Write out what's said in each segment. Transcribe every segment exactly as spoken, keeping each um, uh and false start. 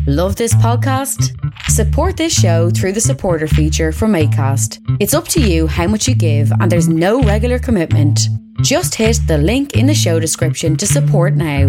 Love this podcast? Support this show through the supporter feature from Acast. It's up to you how much you give and there's no regular commitment. Just hit the link in the show description to support now.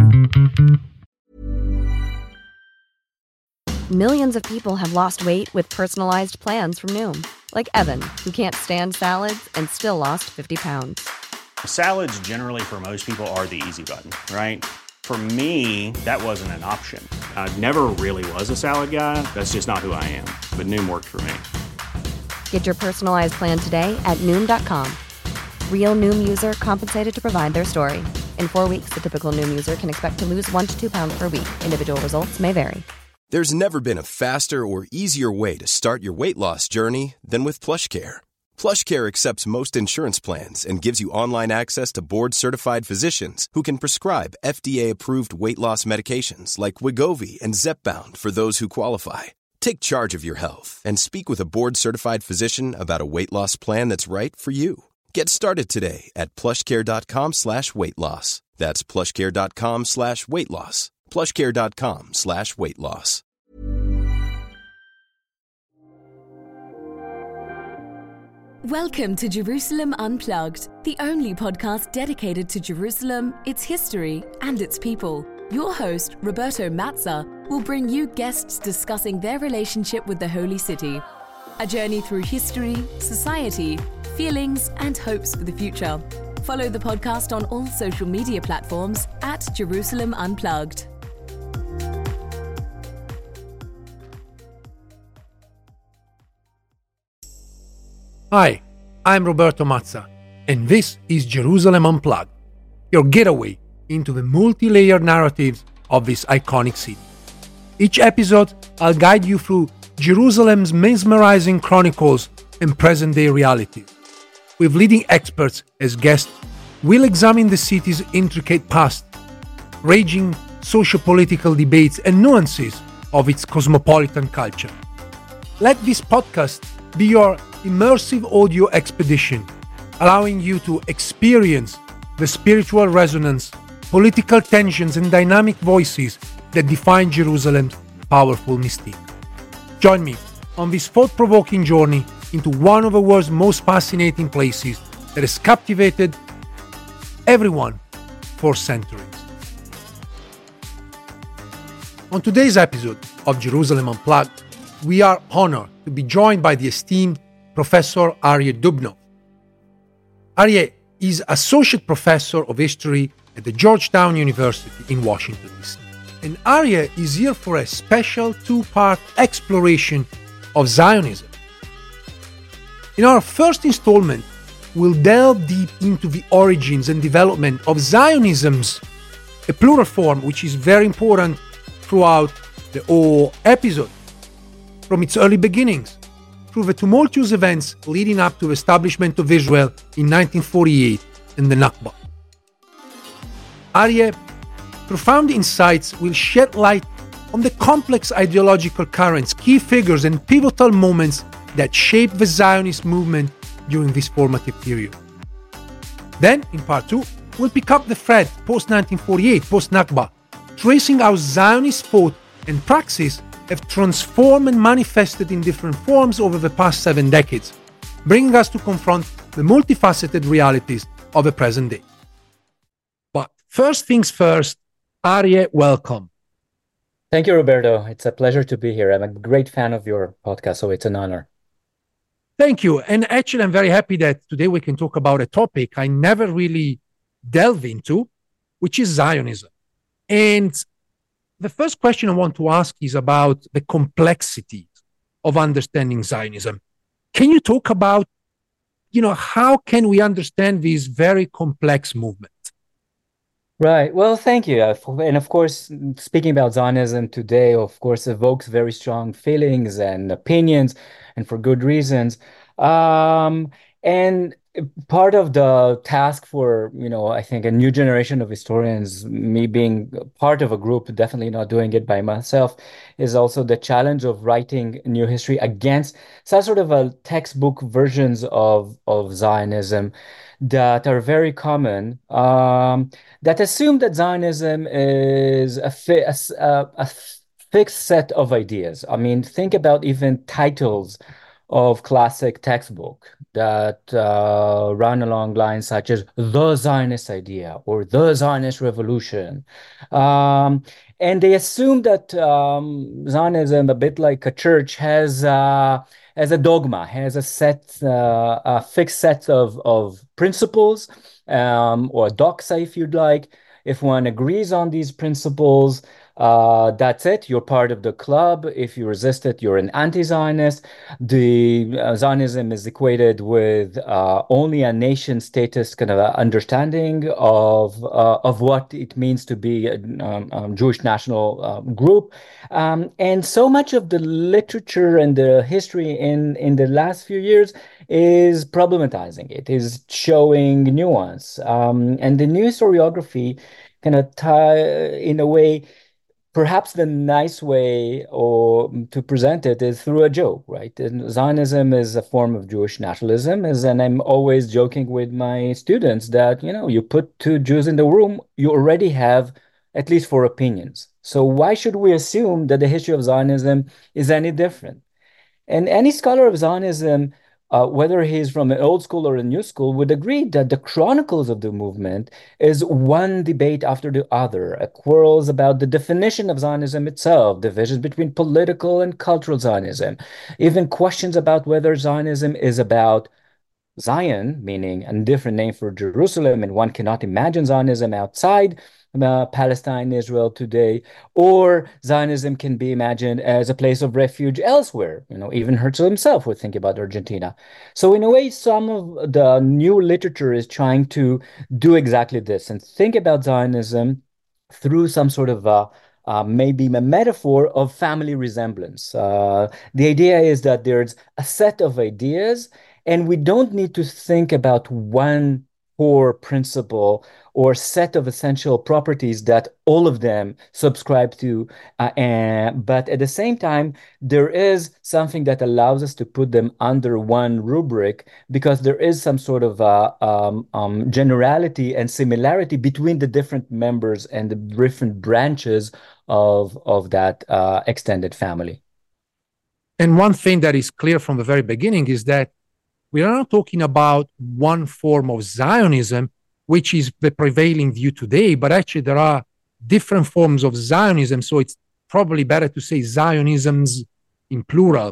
Millions of people have lost weight with personalized plans from Noom. Like Evan, who can't stand salads and still lost fifty pounds. Salads generally for most people are the easy button, right? For me, that wasn't an option. I never really was a salad guy. That's just not who I am. But Noom worked for me. Get your personalized plan today at Noom dot com. Real Noom user compensated to provide their story. In four weeks, the typical Noom user can expect to lose one to two pounds per week. Individual results may vary. There's never been a faster or easier way to start your weight loss journey than with PlushCare. PlushCare accepts most insurance plans and gives you online access to board-certified physicians who can prescribe F D A-approved weight loss medications like Wegovy and Zepbound for those who qualify. Take charge of your health and speak with a board-certified physician about a weight loss plan that's right for you. Get started today at plushcare.com slash weight loss. That's plushcare.com slash weight loss. plushcare.com slash weight loss. Welcome to Jerusalem Unplugged, the only podcast dedicated to Jerusalem, its history, and its people. Your host, Roberto Mazza, will bring you guests discussing their relationship with the Holy City. A journey through history, society, feelings, and hopes for the future. Follow the podcast on all social media platforms at Jerusalem Unplugged. Hi, I'm Roberto Mazza, and this is Jerusalem Unplugged, your getaway into the multi-layered narratives of this iconic city. Each episode, I'll guide you through Jerusalem's mesmerizing chronicles and present-day realities. With leading experts as guests, we'll examine the city's intricate past, raging socio-political debates, and nuances of its cosmopolitan culture. Let this podcast be your immersive audio expedition, allowing you to experience the spiritual resonance, political tensions, and dynamic voices that define Jerusalem's powerful mystique. Join me on this thought-provoking journey into one of the world's most fascinating places that has captivated everyone for centuries. On today's episode of Jerusalem Unplugged, we are honored to be joined by the esteemed Professor Aryeh Dubnow. Aryeh is Associate Professor of History at the Georgetown University in Washington, D C. And Aryeh is here for a special two-part exploration of Zionism. In our first installment, we'll delve deep into the origins and development of Zionism's, a plural form which is very important throughout the whole episode, from its early beginnings, through the tumultuous events leading up to the establishment of Israel in nineteen forty-eight and the Nakba. Aryeh's profound insights will shed light on the complex ideological currents, key figures, and pivotal moments that shaped the Zionist movement during this formative period. Then, in part two, we'll pick up the thread post-nineteen forty-eight, post-Nakba, tracing how Zionist thought and praxis have transformed and manifested in different forms over the past seven decades, bringing us to confront the multifaceted realities of the present day. But first things first, Aryeh, welcome. Thank you, Roberto. It's a pleasure to be here. I'm a great fan of your podcast, so it's an honor. Thank you. And actually, I'm very happy that today we can talk about a topic I never really delved into, which is Zionism. And the first question I want to ask is about the complexity of understanding Zionism. Can you talk about, you know, how can we understand this very complex movement? Right. Well, thank you. Uh, f- And of course, speaking about Zionism today, of course, evokes very strong feelings and opinions, and for good reasons. Um, and part of the task for, you know, I think a new generation of historians, me being part of a group, definitely not doing it by myself, is also the challenge of writing new history against some sort of a textbook versions of, of Zionism that are very common, um, that assume that Zionism is a, fi- a, s- a- a fixed set of ideas. I mean, think about even titles of classic textbook that uh, run along lines such as the Zionist idea or the Zionist revolution. Um, and they assume that um, Zionism, a bit like a church, has uh, as a dogma, has a set, uh, a fixed set of, of principles, um, or doxa, if you'd like. If one agrees on these principles, uh, that's it. You're part of the club. If you resist it, you're an anti-Zionist. The uh, Zionism is equated with uh, only a nation status kind of understanding of uh, of what it means to be a um, um, Jewish national uh, group. Um, and so much of the literature and the history in, in the last few years is problematizing it, is showing nuance. Um, and the new historiography kind of tie, in a way, perhaps the nice way or to present it is through a joke, right? And Zionism is a form of Jewish nationalism, is, and I'm always joking with my students that, you know, you put two Jews in the room, you already have at least four opinions. So why should we assume that the history of Zionism is any different? And any scholar of Zionism, uh, whether he's from an old school or a new school, would agree that the chronicles of the movement is one debate after the other, uh, quarrels about the definition of Zionism itself, divisions between political and cultural Zionism, even questions about whether Zionism is about Zion, meaning a different name for Jerusalem, and one cannot imagine Zionism outside uh, Palestine, Israel today, or Zionism can be imagined as a place of refuge elsewhere. You know, even Herzl himself would think about Argentina. So in a way, some of the new literature is trying to do exactly this and think about Zionism through some sort of uh, uh, maybe a metaphor of family resemblance. Uh, the idea is that there's a set of ideas, and we don't need to think about one core principle or set of essential properties that all of them subscribe to. Uh, and, but at the same time, there is something that allows us to put them under one rubric because there is some sort of uh, um, um, generality and similarity between the different members and the different branches of, of that uh, extended family. And one thing that is clear from the very beginning is that we are not talking about one form of Zionism, which is the prevailing view today, but actually there are different forms of Zionism. So it's probably better to say Zionisms in plural.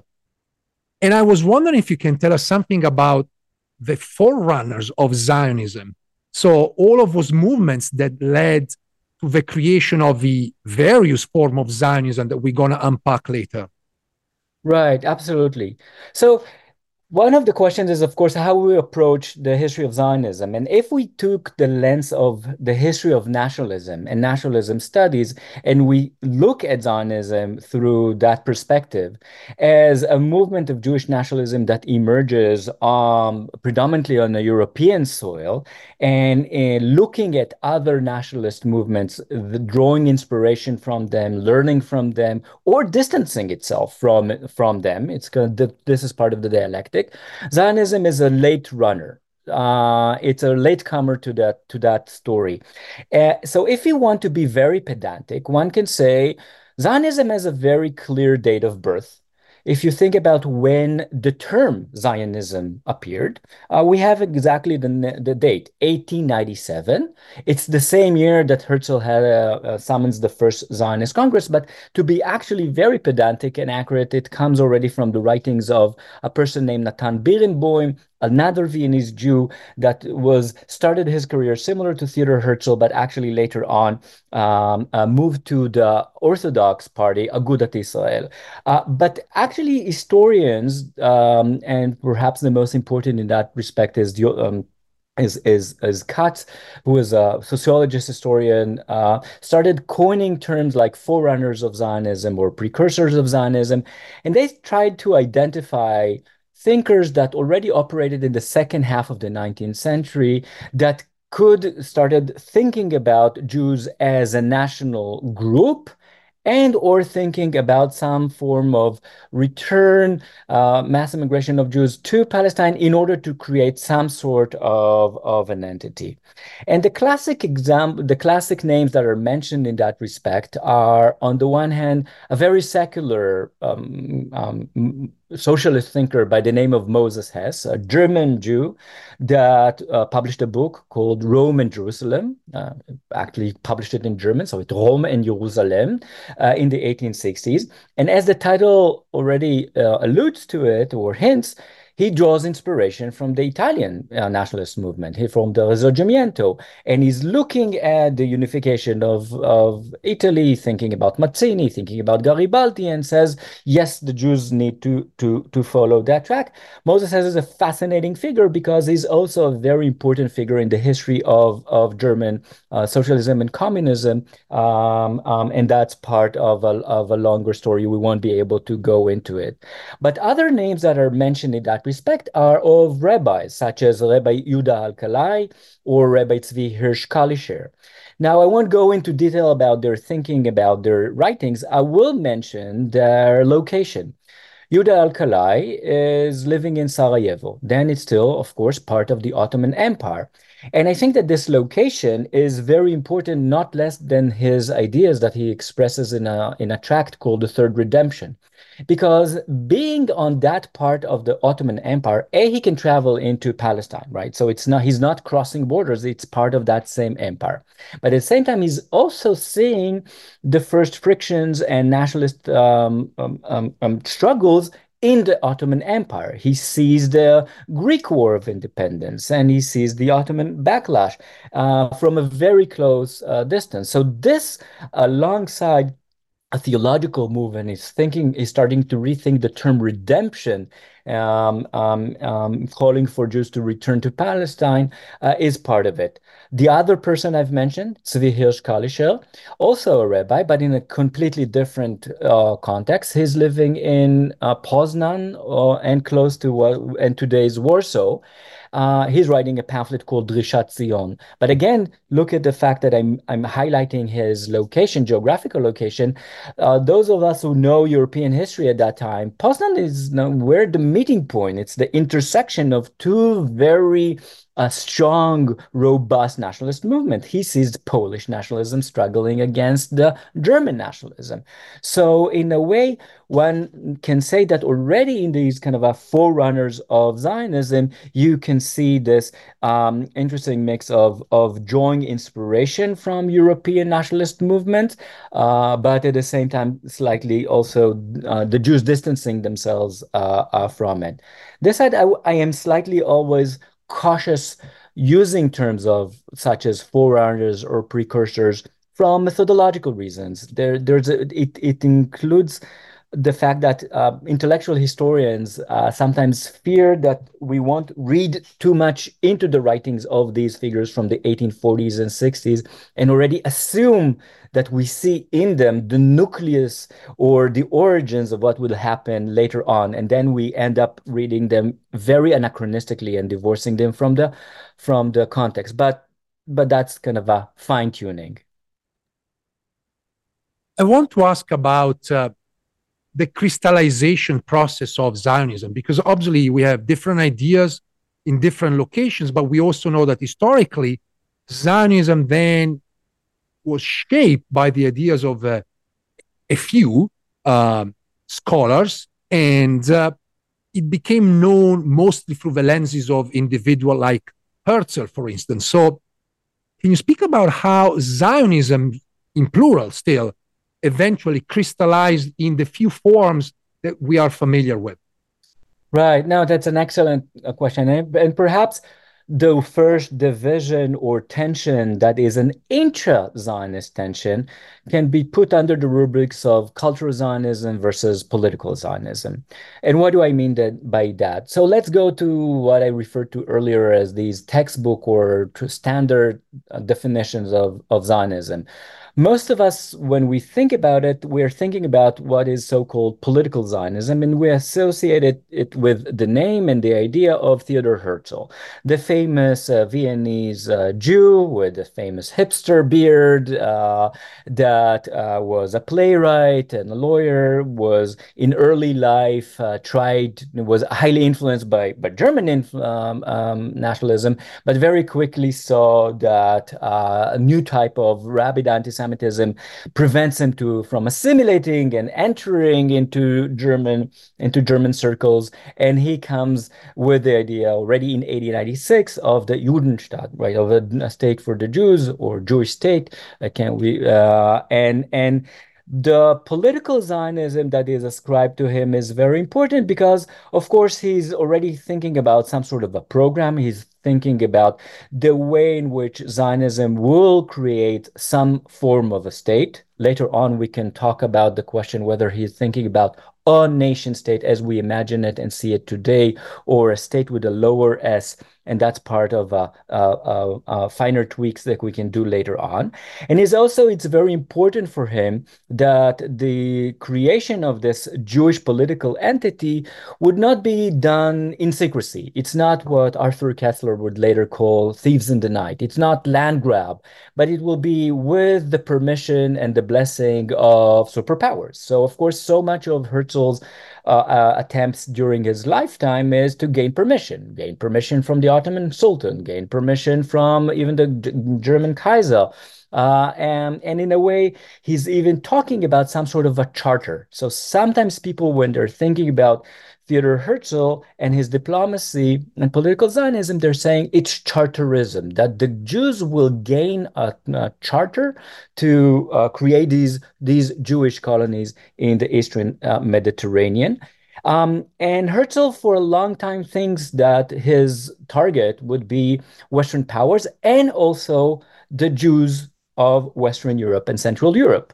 And I was wondering if you can tell us something about the forerunners of Zionism. So all of those movements that led to the creation of the various forms of Zionism that we're going to unpack later. Right, absolutely. So one of the questions is, of course, how we approach the history of Zionism. And if we took the lens of the history of nationalism and nationalism studies, and we look at Zionism through that perspective as a movement of Jewish nationalism that emerges um, predominantly on a European soil, and in looking at other nationalist movements, the, drawing inspiration from them, learning from them, or distancing itself from, from them, it's gonna, this is part of the dialectic. Zionism is a late runner. Uh, it's a latecomer to that to that story. Uh, so if you want to be very pedantic, one can say Zionism has a very clear date of birth. If you think about when the term Zionism appeared, uh, we have exactly the, the date, eighteen ninety-seven. It's the same year that Herzl had uh, uh, summons the first Zionist Congress, but to be actually very pedantic and accurate, it comes already from the writings of a person named Natan Birenboim, another Viennese Jew that was started his career similar to Theodor Herzl, but actually later on um, uh, moved to the Orthodox party, Agudat Israel. Uh, but actually, historians, um, and perhaps the most important in that respect is um, is is is Katz, who is a sociologist historian, uh, started coining terms like forerunners of Zionism or precursors of Zionism, and they tried to identify thinkers that already operated in the second half of the nineteenth century that could started thinking about Jews as a national group and or thinking about some form of return, uh, mass immigration of Jews to Palestine in order to create some sort of, of an entity. And the classic example, the classic names that are mentioned in that respect are, on the one hand, a very secular um, um, socialist thinker by the name of Moses Hess, a German Jew that uh, published a book called Rome and Jerusalem, uh, actually published it in German, so it's Rome and Jerusalem, uh, in the eighteen sixties. And as the title already uh, alludes to it or hints, he draws inspiration from the Italian uh, nationalist movement, he, from the Risorgimento, and he's looking at the unification of, of Italy, thinking about Mazzini, thinking about Garibaldi, and says, yes, the Jews need to, to, to follow that track. Moses Hess is a fascinating figure because he's also a very important figure in the history of, of German uh, socialism and communism, um, um, and that's part of a, of a longer story. We won't be able to go into it. But other names that are mentioned in that respect are of rabbis, such as Rabbi Yehuda Alkalai or Rabbi Tzvi Hirsch Kalischer. Now, I won't go into detail about their thinking, about their writings. I will mention their location. Yehuda Alkalai is living in Sarajevo. Then it's still, of course, part of the Ottoman Empire. And I think that this location is very important, not less than his ideas that he expresses in a, in a tract called The Third Redemption. Because being on that part of the Ottoman Empire, A, he can travel into Palestine, right? So it's not, he's not crossing borders, it's part of that same empire. But at the same time, he's also seeing the first frictions and nationalist um, um, um, um, struggles in the Ottoman Empire. He sees the Greek War of Independence and he sees the Ottoman backlash uh, from a very close uh, distance. So this, alongside a theological movement, is thinking, is starting to rethink the term redemption, um, um, um, calling for Jews to return to Palestine, uh, is part of it. The other person I've mentioned, Tzvi Hirsch Kalischer, also a rabbi, but in a completely different uh, context. He's living in uh, Poznan uh, and close to uh, and today's Warsaw. Uh, he's writing a pamphlet called Drishat Zion. But again, look at the fact that I'm I'm highlighting his location, geographical location. Uh, those of us who know European history at that time, Poznan is you know, where the meeting point. It's the intersection of two very a strong, robust nationalist movement. He sees Polish nationalism struggling against the German nationalism. So in a way, one can say that already in these kind of a forerunners of Zionism, you can see this um, interesting mix of, of drawing inspiration from European nationalist movements, uh, but at the same time, slightly also uh, the Jews distancing themselves uh, uh, from it. This side, I, I am slightly always cautious using terms of such as forerunners or precursors from methodological reasons. There, there's a, it, it includes the fact that uh, intellectual historians uh, sometimes fear that we won't read too much into the writings of these figures from the eighteen forties and sixties and already assume that we see in them the nucleus or the origins of what will happen later on. And then we end up reading them very anachronistically and divorcing them from the, from the context. But, but that's kind of a fine-tuning. I want to ask about uh, the crystallization process of Zionism, because obviously we have different ideas in different locations, but we also know that historically Zionism then was shaped by the ideas of uh, a few um, scholars, and uh, it became known mostly through the lenses of individual like Herzl, for instance. So can you speak about how Zionism, in plural still, eventually crystallized in the few forms that we are familiar with? Right. No, that's an excellent uh, question. And, and perhaps the first division or tension that is an intra-Zionist tension can be put under the rubrics of cultural Zionism versus political Zionism. And what do I mean that, by that? So let's go to what I referred to earlier as these textbook or standard uh, definitions of, of Zionism. Most of us, when we think about it, we're thinking about what is so-called political Zionism, and we associate it, it with the name and the idea of Theodor Herzl, the famous uh, Viennese uh, Jew with the famous hipster beard uh, that that uh, was a playwright and a lawyer, was in early life uh, tried, was highly influenced by, by German inf- um, um, nationalism, but very quickly saw that uh, a new type of rabid anti-Semitism prevents him to from assimilating and entering into German into German circles, and he comes with the idea already in eighteen ninety-six of the Judenstaat, right, of a, a state for the Jews or Jewish state. I can't we uh, and and the political Zionism that is ascribed to him is very important because, of course, he's already thinking about some sort of a program. He's thinking about the way in which Zionism will create some form of a state. Later on, we can talk about the question whether he's thinking about a nation state as we imagine it and see it today, or a state with a lower S. And that's part of uh, uh, uh, uh, finer tweaks that we can do later on. And it's also, it's very important for him that the creation of this Jewish political entity would not be done in secrecy. It's not what Arthur Kessler would later call thieves in the night. It's not land grab, but it will be with the permission and the blessing of superpowers. So, of course, so much of Herzl's uh, uh, attempts during his lifetime is to gain permission, gain permission from the Ottoman Sultan, gain permission from even the G- German Kaiser. Uh, and, and in a way, he's even talking about some sort of a charter. So sometimes people, when they're thinking about Theodor Herzl and his diplomacy and political Zionism, they're saying it's charterism, that the Jews will gain a, a charter to uh, create these, these Jewish colonies in the Eastern uh, Mediterranean. Um, and Herzl, for a long time, thinks that his target would be Western powers and also the Jews of Western Europe and Central Europe.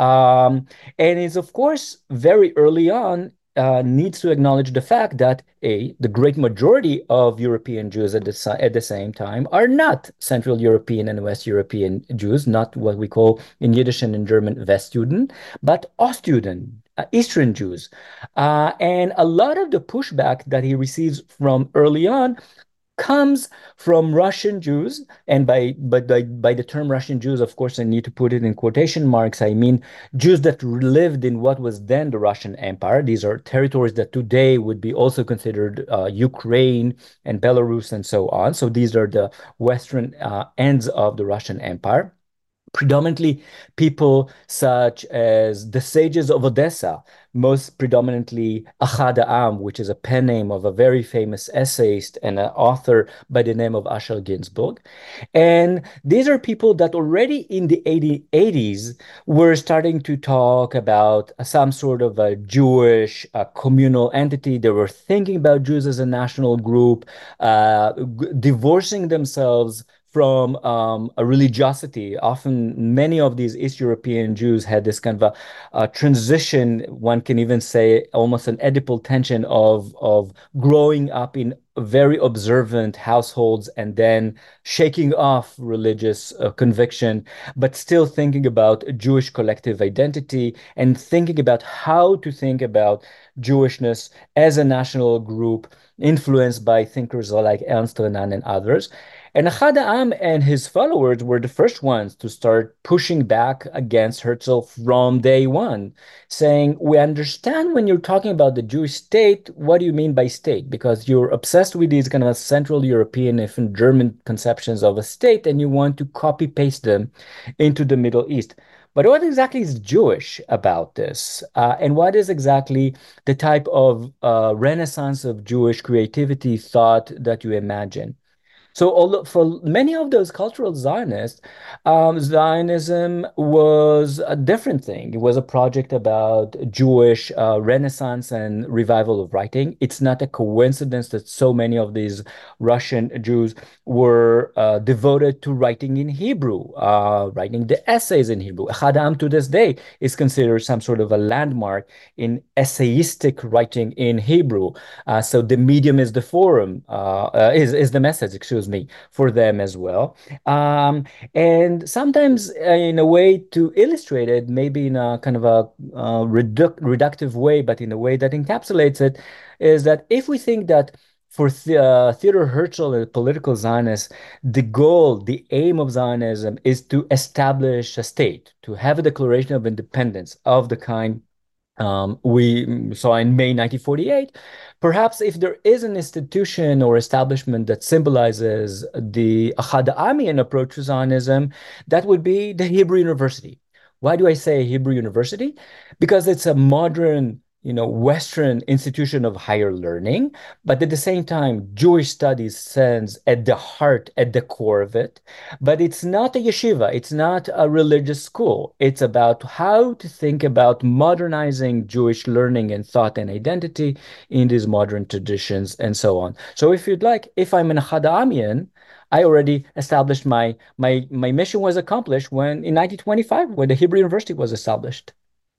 Um, and is, of course, very early on, Uh, needs to acknowledge the fact that a the great majority of European Jews at the, at the same time are not Central European and West European Jews, not what we call in Yiddish and in German Westjuden, but Ostjuden, uh, Eastern Jews. Uh, and a lot of the pushback that he receives from early on comes from Russian Jews, and by but by, by the term Russian Jews, of course, I need to put it in quotation marks. I mean Jews that lived in what was then the Russian Empire. These are territories that today would be also considered uh, Ukraine and Belarus and so on. So these are the western uh, ends of the Russian Empire. Predominantly people such as the sages of Odessa, most predominantly Ahad Ha'am, which is a pen name of a very famous essayist and an author by the name of Ashel Ginsburg. And these are people that already in the eighties were starting to talk about some sort of a Jewish uh, communal entity. They were thinking about Jews as a national group, uh, g- divorcing themselves from um, a religiosity. Often, many of these East European Jews had this kind of a, a transition, one can even say almost an Oedipal tension of, of growing up in very observant households and then shaking off religious uh, conviction, but still thinking about Jewish collective identity and thinking about how to think about Jewishness as a national group influenced by thinkers like Ernst Renan and others. And Ahad Ha'am and his followers were the first ones to start pushing back against Herzl from day one, saying, we understand when you're talking about the Jewish state, what do you mean by state? Because you're obsessed with these kind of Central European, even German conceptions of a state, and you want to copy paste them into the Middle East. But what exactly is Jewish about this? Uh, and what is exactly the type of uh, renaissance of Jewish creativity thought that you imagine? So although for many of those cultural Zionists, um, Zionism was a different thing. It was a project about Jewish uh, renaissance and revival of writing. It's not a coincidence that so many of these Russian Jews were uh, devoted to writing in Hebrew, uh, writing the essays in Hebrew. Ahad Ha'am to this day is considered some sort of a landmark in essayistic writing in Hebrew. Uh, so the medium is the forum, uh, uh, is, is the message, excuse me, for them as well. Um, and sometimes uh, in a way to illustrate it, maybe in a kind of a uh, reduc- reductive way, but in a way that encapsulates it, is that if we think that for the, uh, Theodor Herzl, a political Zionist, the goal, the aim of Zionism is to establish a state, to have a declaration of independence of the kind um, we saw in May nineteen forty-eight. Perhaps if there is an institution or establishment that symbolizes the Ahad Ha'amian approach to Zionism, that would be the Hebrew University. Why do I say Hebrew University? Because it's a modern, you know, Western institution of higher learning, but at the same time, Jewish studies stands at the heart, at the core of it. But it's not a yeshiva, it's not a religious school. It's about how to think about modernizing Jewish learning and thought and identity in these modern traditions and so on. So if you'd like, if I'm an Ahad Ha'amian, I already established my, my, my mission was accomplished when in nineteen twenty-five, when the Hebrew University was established.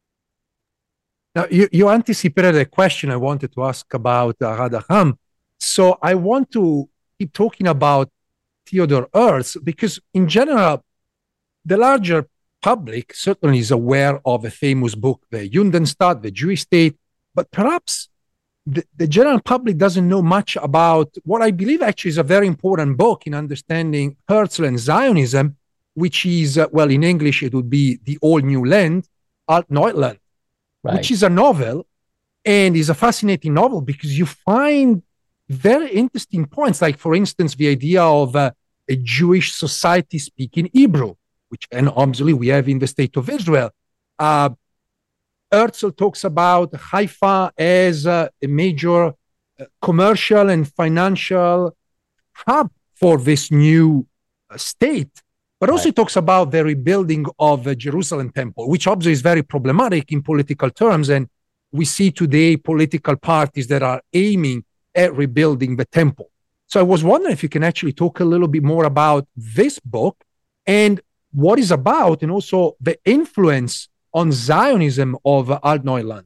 Now, you, you anticipated a question I wanted to ask about Ahad Ha'am. So I want to keep talking about Theodor Herzl because, in general, the larger public certainly is aware of a famous book, the Judenstaat, the Jewish State, but perhaps the, the general public doesn't know much about what I believe actually is a very important book in understanding Herzl and Zionism, which is, uh, well, in English, it would be The Old New Land, Alt Neuland. Right. Which is a novel and is a fascinating novel because you find very interesting points, like, for instance, the idea of uh, a Jewish society speaking Hebrew, which, and obviously we have in the state of Israel. Uh, Herzl talks about Haifa as uh, a major uh, commercial and financial hub for this new uh, state. But also, right. He talks about the rebuilding of the Jerusalem temple, which obviously is very problematic in political terms. And we see today political parties that are aiming at rebuilding the temple. So I was wondering if you can actually talk a little bit more about this book and what it's about, and also the influence on Zionism of Alt Neuland.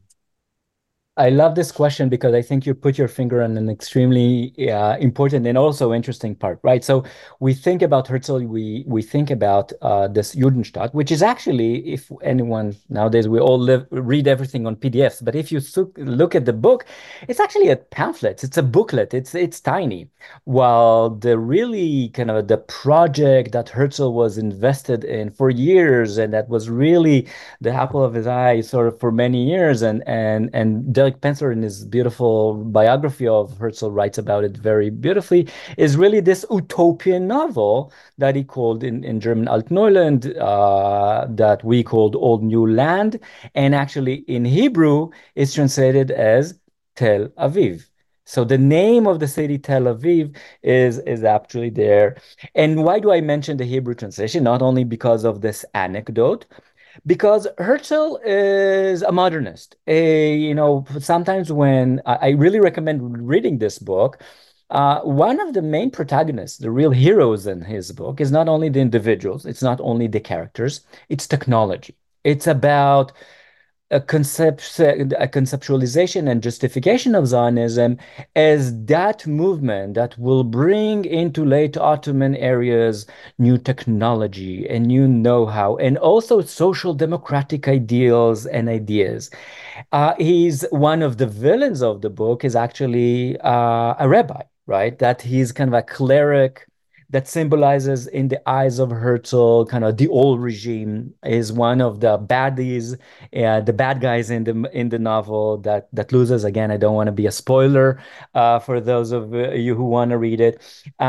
I love this question because I think you put your finger on an extremely uh, important and also interesting part, right? So we think about Herzl, we we think about uh, this Judenstaat, which is actually, if anyone nowadays, we all live, read everything on P D Fs, but if you look at the book, it's actually a pamphlet, it's a booklet, it's it's tiny. While the really kind of the project that Herzl was invested in for years, and that was really the apple of his eye sort of for many years, and and and Derek Pensler, in his beautiful biography of Herzl, writes about it very beautifully, is really this utopian novel that he called in, in German Alt Neuland, uh, that we called Old New Land, and actually in Hebrew is translated as Tel Aviv. So the name of the city, Tel Aviv, is, is actually there. And why do I mention the Hebrew translation? Not only because of this anecdote, because Herzl is a modernist. A, you know, sometimes when I, I really recommend reading this book, uh, one of the main protagonists, the real heroes in his book, is not only the individuals, it's not only the characters, it's technology. It's about a concept, a conceptualization and justification of Zionism as that movement that will bring into late Ottoman areas new technology and new know-how, and also social democratic ideals and ideas. Uh, he's one of the villains of the book is actually uh, a rabbi, right? That he's kind of a cleric that symbolizes, in the eyes of Herzl, kind of the old regime, is one of the baddies, uh, the bad guys in the in the novel that that loses. Again, I don't want to be a spoiler uh, for those of you who want to read it.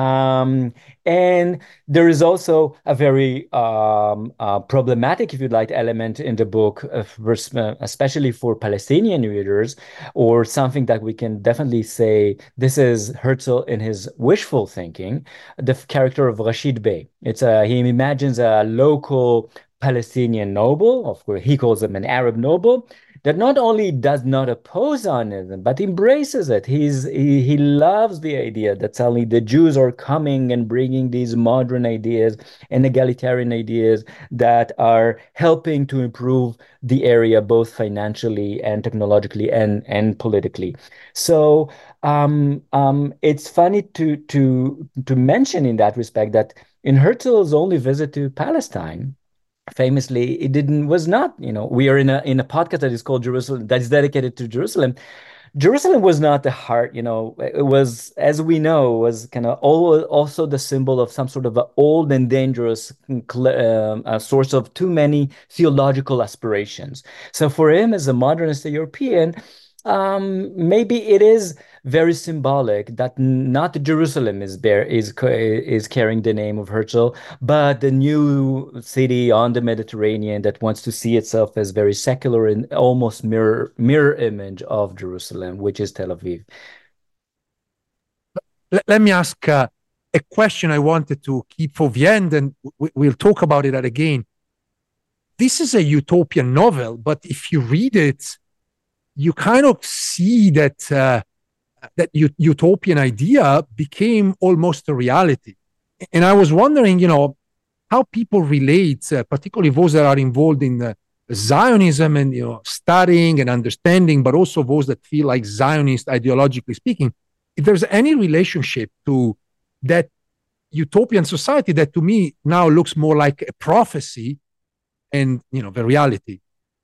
Um, and there is also a very um, uh, problematic, if you'd like, element in the book, uh, especially for Palestinian readers, or something that we can definitely say this is Herzl in his wishful thinking. The character of Rashid Bey. It's a, he imagines a local Palestinian noble, of course he calls him an Arab noble, that not only does not oppose Zionism, but embraces it. He's, he, he loves the idea that suddenly the Jews are coming and bringing these modern ideas and egalitarian ideas that are helping to improve the area, both financially and technologically and, and politically. So um, um, it's funny to, to, to mention in that respect that in Herzl's only visit to Palestine, famously, it didn't was not, you know, we are in a in a podcast that is called Jerusalem, that is dedicated to Jerusalem. Jerusalem was not the heart, you know, it was, as we know, was kind of also the symbol of some sort of an old and dangerous um, a source of too many theological aspirations. So for him, as a modernist European, um, maybe it is very symbolic that not Jerusalem is bear, is is carrying the name of Herzl, but the new city on the Mediterranean that wants to see itself as very secular and almost mirror mirror image of Jerusalem, which is Tel Aviv. Let, let me ask uh, a question I wanted to keep for the end, and we, we'll talk about it again. This is a utopian novel, but if you read it, you kind of see that uh, that ut- utopian idea became almost a reality. And I was wondering, you know, how people relate, uh, particularly those that are involved in uh, Zionism and, you know, studying and understanding, but also those that feel like Zionist ideologically speaking, if there's any relationship to that utopian society that to me now looks more like a prophecy and, you know, the reality.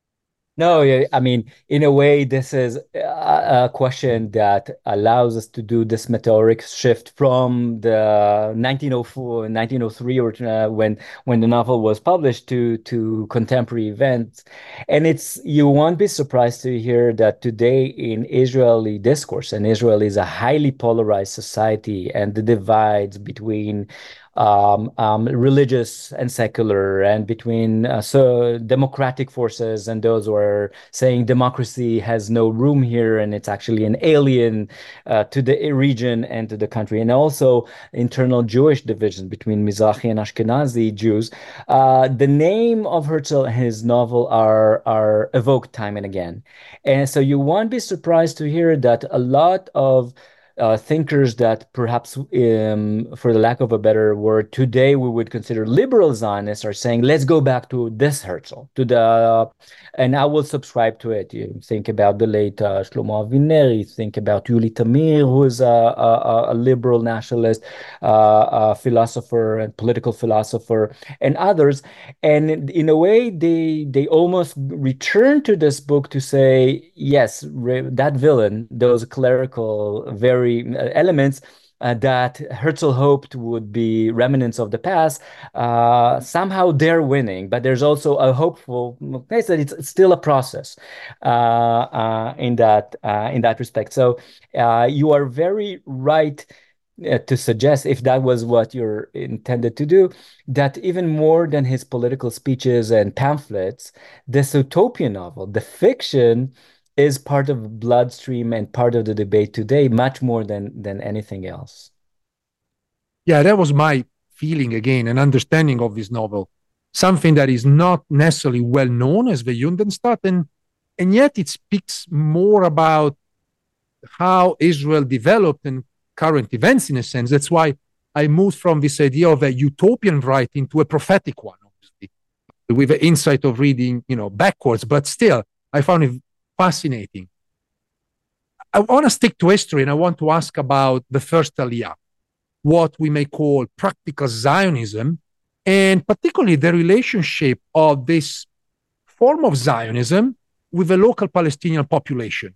No, I mean, in a way, this is a question that allows us to do this meteoric shift from the nineteen oh four, nineteen oh three, or uh, when when the novel was published, to to contemporary events. And it's you won't be surprised to hear that today in Israeli discourse, and Israel is a highly polarized society, and the divides between Um, um, religious and secular, and between uh, so democratic forces and those who are saying democracy has no room here and it's actually an alien uh, to the region and to the country, and also internal Jewish division between Mizrahi and Ashkenazi Jews. Uh, the name of Herzl and his novel are are evoked time and again, and so you won't be surprised to hear that a lot of Uh, thinkers that perhaps, um, for the lack of a better word, today we would consider liberal Zionists are saying, let's go back to this Herzl, to the, uh, and I will subscribe to it. You think about the late uh, Shlomo Avineri, think about Yuli Tamir, who is a, a, a liberal nationalist, uh, a philosopher and political philosopher, and others. And in a way, they they almost return to this book to say, yes, that villain, those clerical, very elements uh, that Herzl hoped would be remnants of the past, uh, somehow they're winning. But there's also a hopeful case that it's, it's still a process uh, uh, in that uh, in that respect. So uh, you are very right uh, to suggest, if that was what you're intended to do, that even more than his political speeches and pamphlets, this utopian novel, the fiction, is part of bloodstream and part of the debate today, much more than than anything else. Yeah, that was my feeling again, an understanding of this novel. Something that is not necessarily well known as the Judenstaat, and, and yet it speaks more about how Israel developed and current events in a sense. That's why I moved from this idea of a utopian writing to a prophetic one, obviously, with the insight of reading, you know, backwards. But still, I found it fascinating. I want to stick to history, and I want to ask about the first Aliyah, what we may call practical Zionism, and particularly the relationship of this form of Zionism with the local Palestinian population.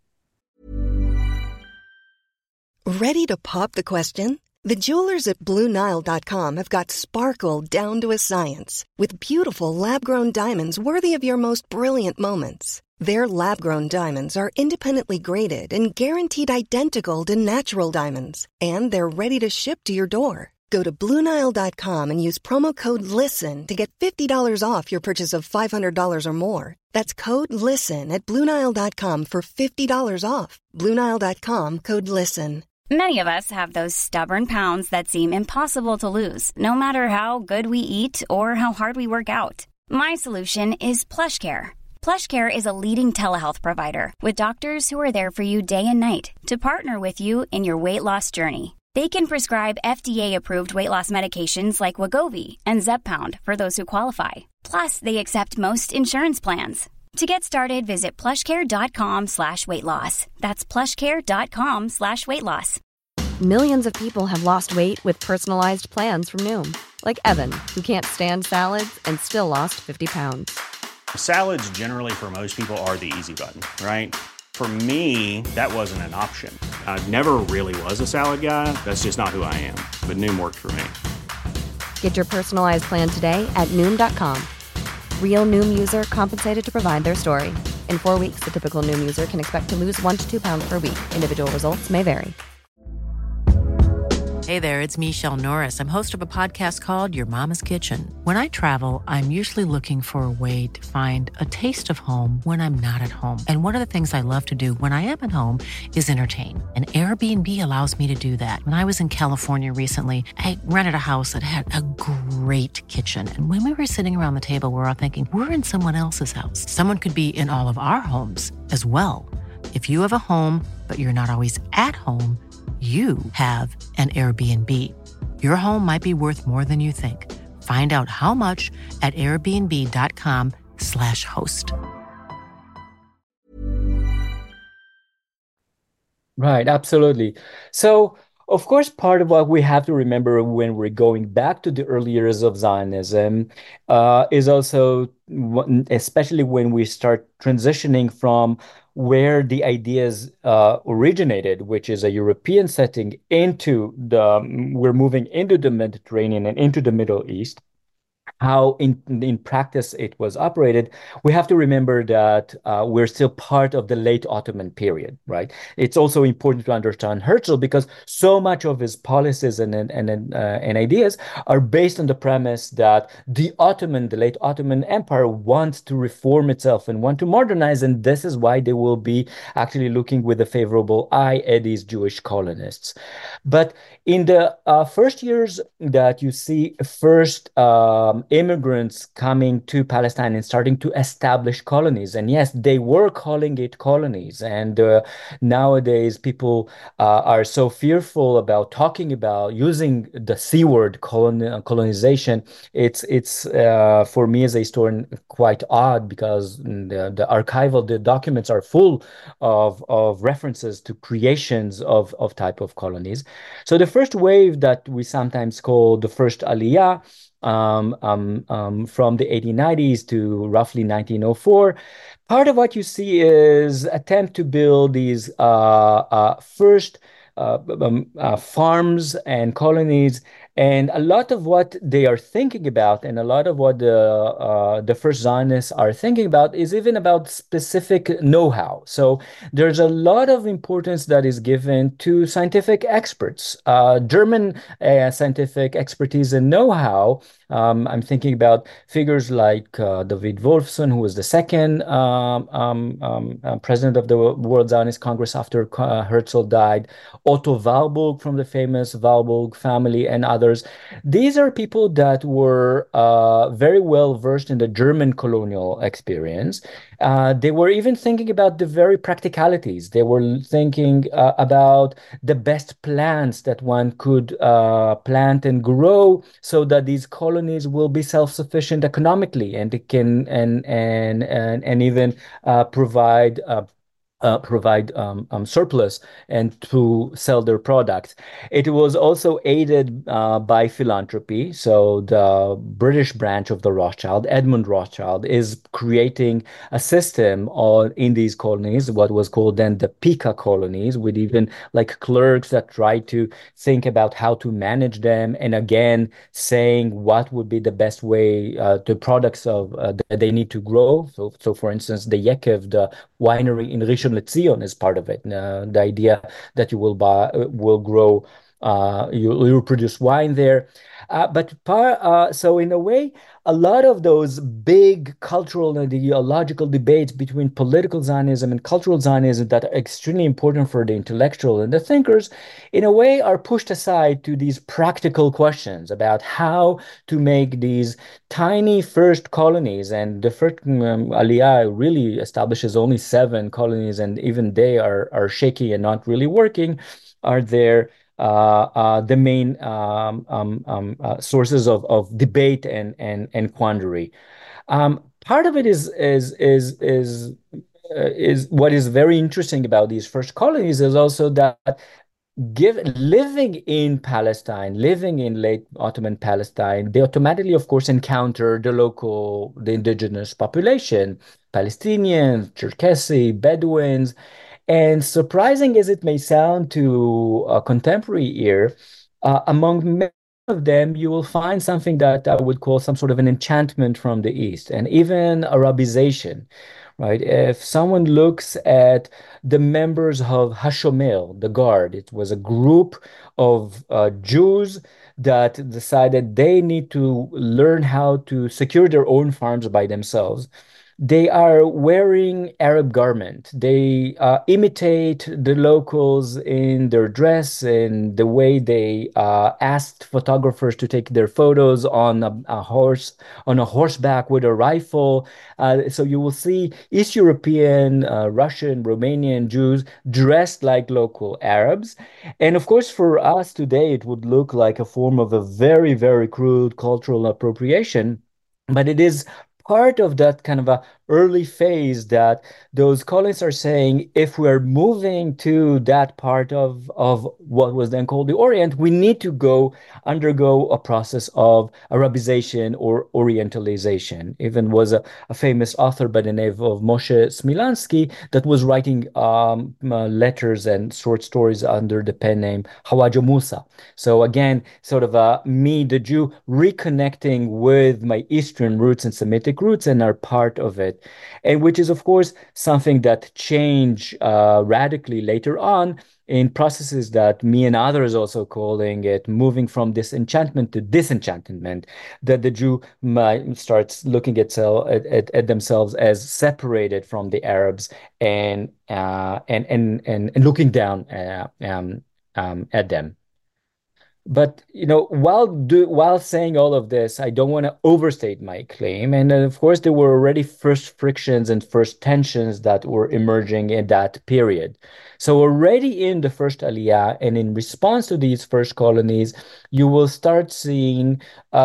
Ready to pop the question? The jewelers at Blue Nile dot com have got sparkle down to a science with beautiful lab-grown diamonds worthy of your most brilliant moments. Their lab-grown diamonds are independently graded and guaranteed identical to natural diamonds, and they're ready to ship to your door. Go to Blue Nile dot com and use promo code LISTEN to get fifty dollars off your purchase of five hundred dollars or more. That's code LISTEN at Blue Nile dot com for fifty dollars off. Blue Nile dot com, code LISTEN. Many of us have those stubborn pounds that seem impossible to lose, no matter how good we eat or how hard we work out. My solution is PlushCare. PlushCare is a leading telehealth provider with doctors who are there for you day and night to partner with you in your weight loss journey. They can prescribe F D A-approved weight loss medications like Wegovy and Zepbound for those who qualify. Plus, they accept most insurance plans. To get started, visit plushcare.com slash weight loss. That's plushcare.com slash weight loss. Millions of people have lost weight with personalized plans from Noom. Like Evan, who can't stand salads and still lost fifty pounds. Salads generally for most people are the easy button, right? For me, that wasn't an option. I never really was a salad guy. That's just not who I am. But Noom worked for me. Get your personalized plan today at Noom dot com. Real Noom user compensated to provide their story. In four weeks, the typical Noom user can expect to lose one to two pounds per week. Individual results may vary. Hey there, it's Michelle Norris. I'm host of a podcast called Your Mama's Kitchen. When I travel, I'm usually looking for a way to find a taste of home when I'm not at home. And one of the things I love to do when I am at home is entertain. And Airbnb allows me to do that. When I was in California recently, I rented a house that had a great kitchen. And when we were sitting around the table, we were all thinking, we're in someone else's house. Someone could be in all of our homes as well. If you have a home, but you're not always at home, you have an Airbnb. Your home might be worth more than you think. Find out how much at airbnb.com slash host. Right, absolutely. So, of course, part of what we have to remember when we're going back to the early years of Zionism uh, is also, especially when we start transitioning from where the ideas uh, originated, which is a European setting, into the, we're moving into the Mediterranean and into the Middle East. How in in practice it was operated, we have to remember that uh, we're still part of the late Ottoman period, right? It's also important to understand Herzl because so much of his policies and and and, uh, and ideas are based on the premise that the Ottoman, the late Ottoman Empire wants to reform itself and want to modernize, and this is why they will be actually looking with a favorable eye at these Jewish colonists. But in the uh, first years that you see first um, immigrants coming to Palestine and starting to establish colonies, and yes, they were calling it colonies. And uh, nowadays, people uh, are so fearful about talking about using the C word, colon colonization. It's it's uh, for me as a historian quite odd because the, the archival the documents are full of of references to creations of of type of colonies. So the first wave that we sometimes call the first Aliyah, um, um, um, from the eighteen nineties to roughly nineteen oh four, part of what you see is attempt to build these uh, uh, first uh, um, uh, farms and colonies. And a lot of what they are thinking about, and a lot of what the uh, the first Zionists are thinking about, is even about specific know-how. So there's a lot of importance that is given to scientific experts, uh, German uh, scientific expertise and know-how. Um, I'm thinking about figures like uh, David Wolfson, who was the second um, um, um, uh, president of the World Zionist Congress after uh, Herzl died, Otto Warburg from the famous Warburg family, and others. These are people that were uh, very well versed in the German colonial experience. Uh, they were even thinking about the very practicalities. They were thinking uh, about the best plants that one could uh, plant and grow so that these colonies will be self-sufficient economically and it can and and and, and even uh, provide uh, Uh, provide um, um, surplus and to sell their products. It was also aided uh, by philanthropy. So the British branch of the Rothschild, Edmund Rothschild, is creating a system on, in these colonies, what was called then the Pica colonies, with even like clerks that try to think about how to manage them. And again, saying what would be the best way uh, the products of uh, that they need to grow. So, so for instance, the Yekev, the winery in Rishon LeZion is part of it. Uh, the idea that you will buy, will grow, uh, you you produce wine there. Uh, but par, uh, so in a way, a lot of those big cultural and ideological debates between political Zionism and cultural Zionism that are extremely important for the intellectual and the thinkers, in a way, are pushed aside to these practical questions about how to make these tiny first colonies. And the first um, Aliyah really establishes only seven colonies, and even they are, are shaky and not really working, are there. Uh, uh, the main um, um, um, uh, sources of, of debate and and and quandary. Um, part of it is is is is uh, is what is very interesting about these first colonies is also that give living in Palestine, living in late Ottoman Palestine, they automatically, of course, encounter the local, the indigenous population, Palestinians, Cherkessi, Bedouins. And surprising as it may sound to a contemporary ear, uh, among many of them, you will find something that I would call some sort of an enchantment from the East, and even Arabization, right? If someone looks at the members of Hashomer, the Guard, it was a group of uh, Jews that decided they need to learn how to secure their own farms by themselves. They are wearing Arab garment. They uh, imitate the locals in their dress and the way they uh, asked photographers to take their photos on a, a horse, on a horseback with a rifle. Uh, so you will see East European, uh, Russian, Romanian Jews dressed like local Arabs. And of course, for us today, it would look like a form of a very, very crude cultural appropriation. But it is part of that kind of a early phase that those colonists are saying, if we're moving to that part of, of what was then called the Orient, we need to go undergo a process of Arabization or Orientalization. Even was a, a famous author by the name of Moshe Smilansky that was writing um, uh, letters and short stories under the pen name Hawajo Musa. So again, sort of a, me, the Jew, reconnecting with my Eastern roots and Semitic roots and are part of it. And which is, of course, something that changed uh, radically later on in processes that me and others also calling it moving from disenchantment to disenchantment, that the Jew might starts looking at, at, at, at themselves as separated from the Arabs and uh, and, and and and looking down uh, um, um, at them. But you know, while do while saying all of this, I don't want to overstate my claim. And of course, there were already first frictions and first tensions that were emerging in that period. So already in the first Aliyah and in response to these first colonies, you will start seeing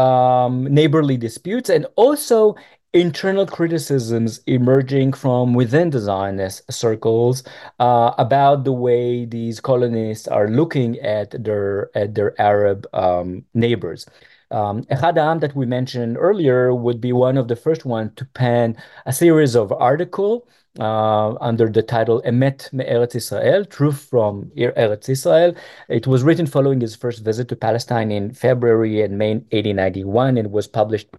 um, neighborly disputes and also internal criticisms emerging from within the Zionist circles uh, about the way these colonists are looking at their at their Arab um, neighbors. Um, Echad Ha'am that we mentioned earlier would be one of the first ones to pen a series of articles uh, under the title Emet Me'eretz Israel, Truth from Eretz Israel. It was written following his first visit to Palestine in February and May eighteen ninety-one and was published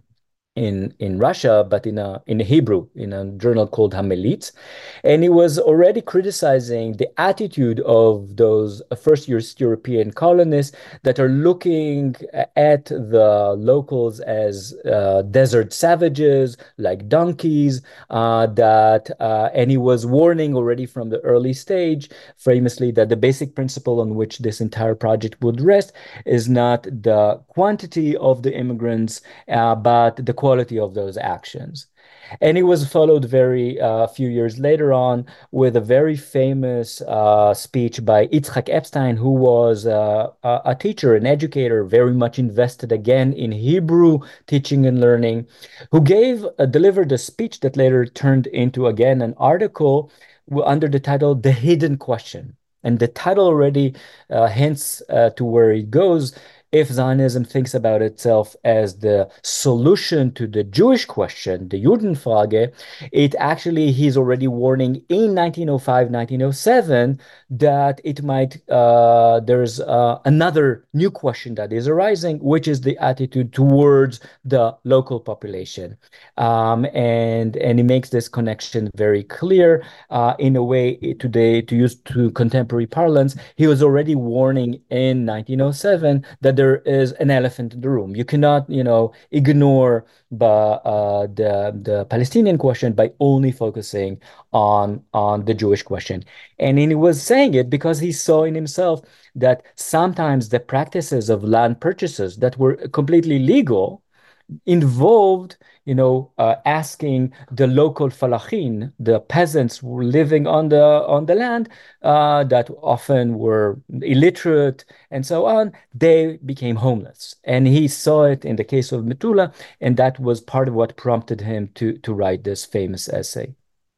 in in Russia, but in a in a Hebrew, in a journal called Hamelitz. And he was already criticizing the attitude of those first European colonists that are looking at the locals as uh, desert savages, like donkeys, uh, that, uh, and he was warning already from the early stage, famously, that the basic principle on which this entire project would rest is not the quantity of the immigrants, uh, but the quality of those actions. And it was followed very uh, few years later on with a very famous uh, speech by Yitzhak Epstein, who was uh, a teacher, an educator, very much invested again in Hebrew teaching and learning, who gave uh, delivered a speech that later turned into again an article under the title "The Hidden Question." And the title already uh, hints uh, to where it goes. If Zionism thinks about itself as the solution to the Jewish question, the Judenfrage, it actually, he's already warning in nineteen oh five, nineteen oh seven that it might, uh, there's uh, another new question that is arising, which is the attitude towards the local population. Um, and, and he makes this connection very clear uh, in a way today, to use to contemporary parlance. He was already warning in nineteen oh seven that there is an elephant in the room. You cannot, you know, ignore the uh, the the Palestinian question by only focusing on on the Jewish question. And he was saying it because he saw in himself that sometimes the practices of land purchases that were completely legal involved, you know, uh, asking the local falachin, the peasants who were living on the on the land, uh, that often were illiterate and so on, they became homeless. And he saw it in the case of Metula, and that was part of what prompted him to to write this famous essay.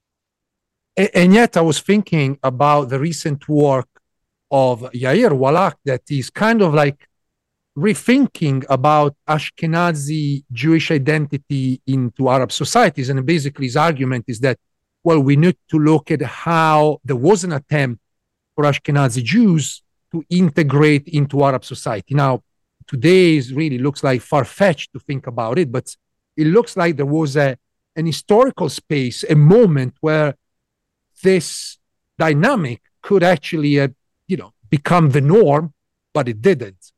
And yet I was thinking about the recent work of Yair Wallach that is kind of like rethinking about Ashkenazi Jewish identity into Arab societies. And basically his argument is that well, we need to look at how there was an attempt for Ashkenazi Jews to integrate into Arab society. Now, today is really looks like far-fetched to think about it, but it looks like there was a an historical space, a moment where this dynamic could actually, uh, you know, become the norm, but it didn't.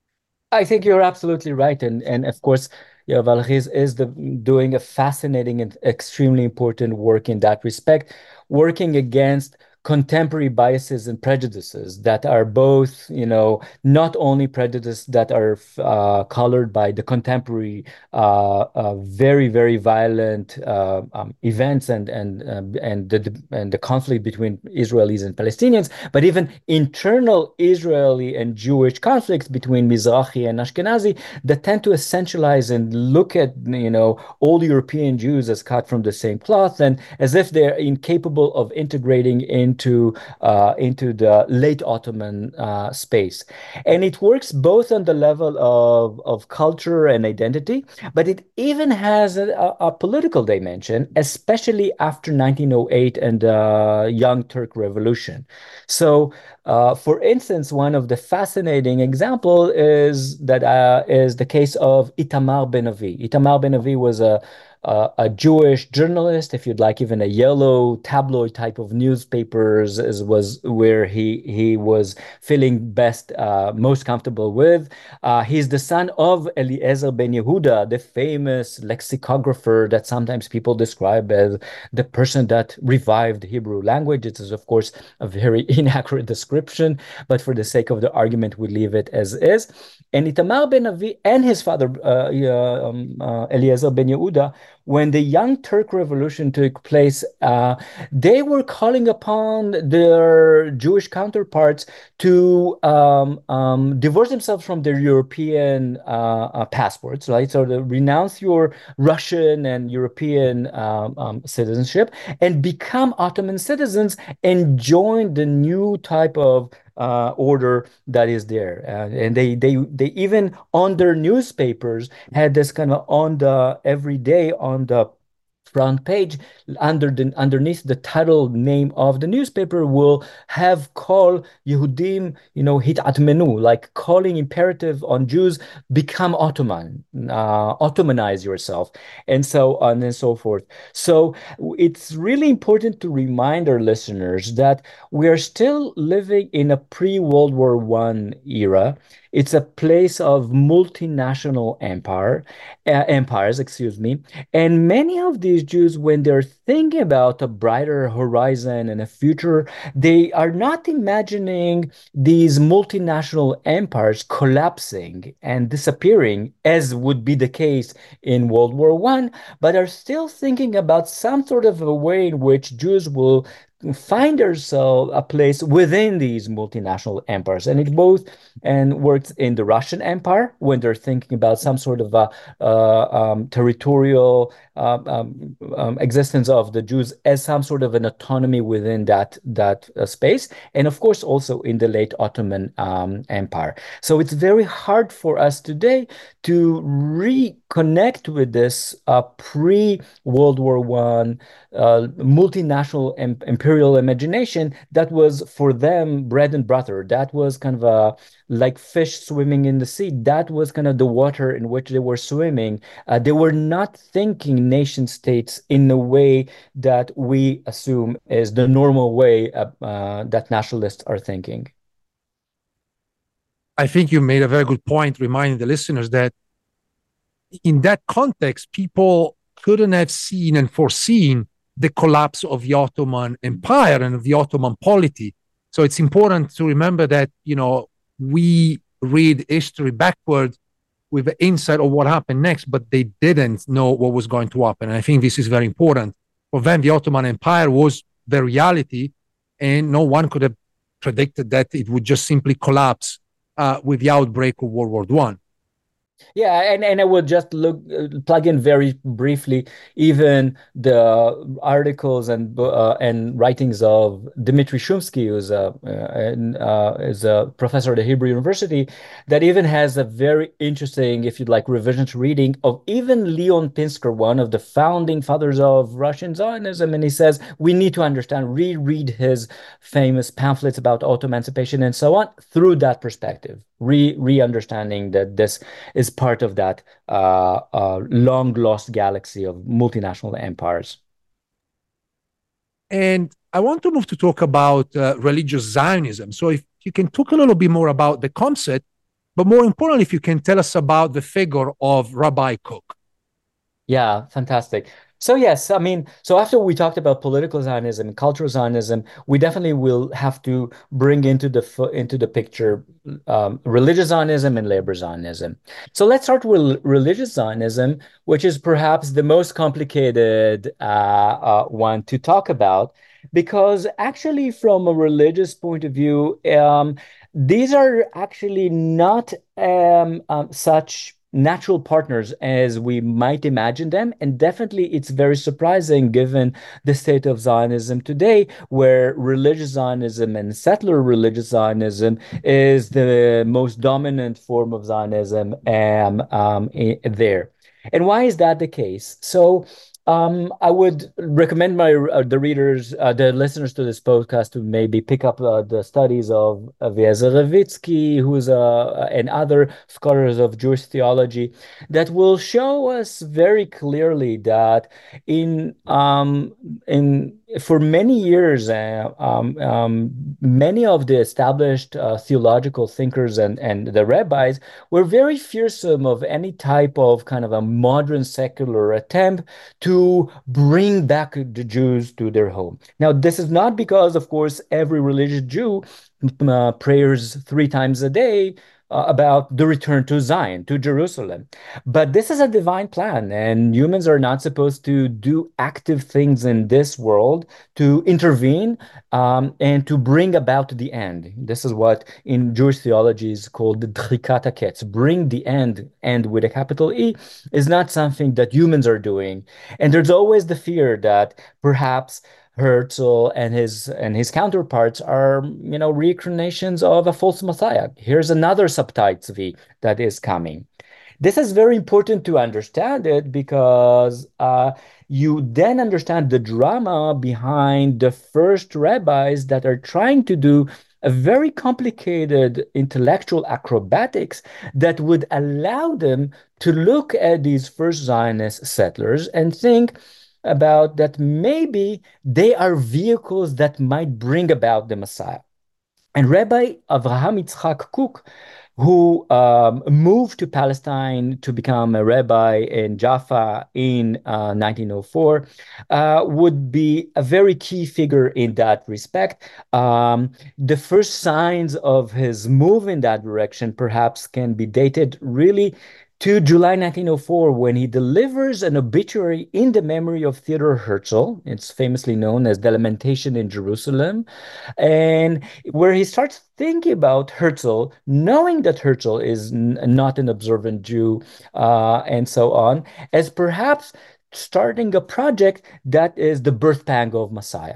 I think you're absolutely right, and and of course, Yoav Alchiz is the, doing a fascinating and extremely important work in that respect, working against contemporary biases and prejudices that are both, you know, not only prejudices that are uh, colored by the contemporary, uh, uh, very, very violent uh, um, events and and um, and the and the conflict between Israelis and Palestinians, but even internal Israeli and Jewish conflicts between Mizrahi and Ashkenazi that tend to essentialize and look at, you know, all European Jews as cut from the same cloth and as if they're incapable of integrating in into uh, into the late Ottoman uh, space. And it works both on the level of, of culture and identity, but it even has a, a political dimension, especially after nineteen oh eight and the Young Turk Revolution. So, uh, for instance, one of the fascinating examples is that uh, is the case of Itamar Ben-Avi. Itamar Ben-Avi was a Uh, a Jewish journalist, if you'd like, even a yellow tabloid type of newspapers is, was where he he was feeling best, uh, most comfortable with. Uh, he's the son of Eliezer Ben Yehuda, the famous lexicographer that sometimes people describe as the person that revived Hebrew language. It is, of course, a very inaccurate description, but for the sake of the argument, we leave it as is. And Itamar Ben-Avi and his father, uh, um, uh, Eliezer Ben Yehuda, when the Young Turk Revolution took place, uh, they were calling upon their Jewish counterparts to um, um, divorce themselves from their European uh, uh, passports, right? So to renounce your Russian and European um, um, citizenship and become Ottoman citizens and join the new type of Uh, order that is there, uh, and they they they even on their newspapers had this kind of on the every day on the front page under the underneath the title name of the newspaper will have call Yehudim, you know, hitatmenu, like calling imperative on Jews, become Ottoman, uh, Ottomanize yourself, and so on and so forth. So it's really important to remind our listeners that we are still living in a pre-World War One era. It's a place of multinational empire, uh, empires, excuse me, and many of these Jews, when they're thinking about a brighter horizon and a future, they are not imagining these multinational empires collapsing and disappearing, as would be the case in World War One, but are still thinking about some sort of a way in which Jews will find themselves a place within these multinational empires. And it both and works in the Russian Empire when they're thinking about some sort of a uh, um, territorial uh, um, um, existence of the Jews as some sort of an autonomy within that that uh, space, and of course also in the late Ottoman um, Empire. So it's very hard for us today to reconnect with this uh, pre-World War One uh, multinational em imperial imagination that was for them bread and butter. That was kind of a like fish swimming in the sea. That was kind of the water in which they were swimming. Uh, they were not thinking nation states in the way that we assume is the normal way uh, uh, that nationalists are thinking. I think you made a very good point, reminding the listeners that in that context, people couldn't have seen and foreseen the collapse of the Ottoman Empire and of the Ottoman polity. So it's important to remember that, you know, we read history backwards with the insight of what happened next, but they didn't know what was going to happen. And I think this is very important. For them, the Ottoman Empire was the reality, and no one could have predicted that it would just simply collapse uh, with the outbreak of World War One. Yeah, and, and I would just look uh, plug in very briefly even the articles and uh, and writings of Dmitry Shumsky, who's a uh, uh, is a professor at the Hebrew University, that even has a very interesting, if you'd like, revisionist reading of even Leon Pinsker, one of the founding fathers of Russian Zionism, and he says we need to understand, reread his famous pamphlets about auto-emancipation and so on through that perspective, re re-understanding that this is part of that uh, uh, long lost galaxy of multinational empires. And I want to move to talk about uh, religious Zionism. So if you can talk a little bit more about the concept, but more importantly, if you can tell us about the figure of Rabbi Kook. Yeah, fantastic. So yes, I mean, so after we talked about political Zionism and cultural Zionism, we definitely will have to bring into the into the picture um, religious Zionism and labor Zionism. So let's start with religious Zionism, which is perhaps the most complicated uh, uh, one to talk about, because actually, from a religious point of view, um, these are actually not um, um, such natural partners as we might imagine them. And definitely it's very surprising given the state of Zionism today, where religious Zionism and settler religious Zionism is the most dominant form of Zionism um, um, there. And why is that the case? So um, I would recommend my uh, the readers, uh, the listeners to this podcast, to maybe pick up uh, the studies of Eliezer Levitsky, who's uh, and other scholars of Jewish theology, that will show us very clearly that in um, in for many years, uh, um, um, many of the established uh, theological thinkers and and the rabbis were very fearsome of any type of kind of a modern secular attempt to bring back the Jews to their home. Now, this is not because, of course, every religious Jew uh, prayers three times a day uh, about the return to Zion, to Jerusalem. But this is a divine plan, and humans are not supposed to do active things in this world to intervene um, and to bring about the end. This is what in Jewish theology is called the Drikat HaKetz. Bring the end, end with a capital E, is not something that humans are doing. And there's always the fear that perhaps Herzl and his and his counterparts are, you know, reincarnations of a false messiah. Here's another Sabtai Tzvi that is coming. This is very important to understand it because uh, you then understand the drama behind the first rabbis that are trying to do a very complicated intellectual acrobatics that would allow them to look at these first Zionist settlers and think about that maybe they are vehicles that might bring about the Messiah. And Rabbi Avraham Yitzchak Kook, who um, moved to Palestine to become a rabbi in Jaffa in uh, nineteen oh four, uh, would be a very key figure in that respect. Um, the first signs of his move in that direction perhaps can be dated really to July nineteen oh four, when he delivers an obituary in the memory of Theodor Herzl. It's famously known as the Lamentation in Jerusalem, and where he starts thinking about Herzl, knowing that Herzl is n- not an observant Jew, uh, and so on, as perhaps starting a project that is the birth pang of Messiah.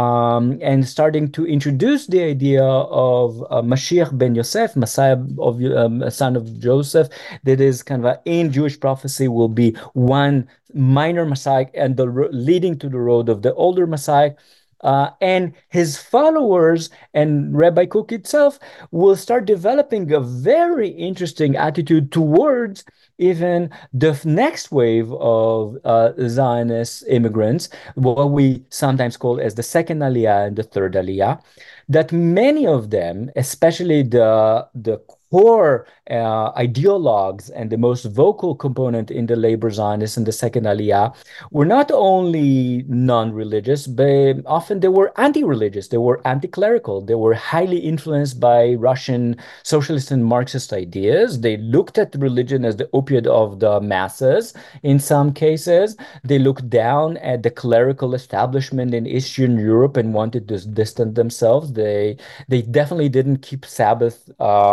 Um, and starting to introduce the idea of uh, Mashiach ben Yosef, Messiah of um, son of Joseph, that is kind of a, in Jewish prophecy will be one minor Messiah and the leading to the road of the older Messiah. Uh, and his followers and Rabbi Kook itself will start developing a very interesting attitude towards even the next wave of uh, Zionist immigrants, what we sometimes call as the second Aliyah and the third Aliyah, that many of them, especially the, the core uh, ideologues and the most vocal component in the labor Zionists and the second Aliyah, were not only non-religious, but often they were anti-religious, they were anti-clerical, they were highly influenced by Russian socialist and Marxist ideas. They looked at religion as the opiate of the masses in some cases. They looked down at the clerical establishment in Eastern Europe and wanted to distance themselves. They, they definitely didn't keep Sabbath uh, or